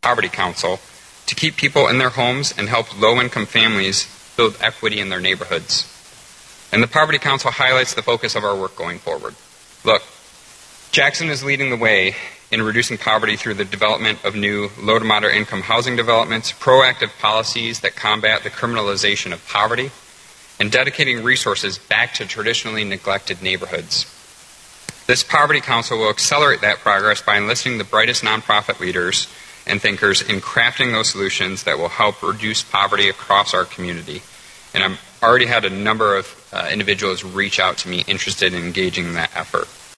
Poverty Council to keep people in their homes and help low-income families build equity in their neighborhoods. And the Poverty Council highlights the focus of our work going forward. Look, Jackson is leading the way in reducing poverty through the development of new low to moderate income housing developments, proactive policies that combat the criminalization of poverty, and dedicating resources back to traditionally neglected neighborhoods. This Poverty Council will accelerate that progress by enlisting the brightest nonprofit leaders and thinkers in crafting those solutions that will help reduce poverty across our community. And I've already had a number of individuals reach out to me interested in engaging in that effort.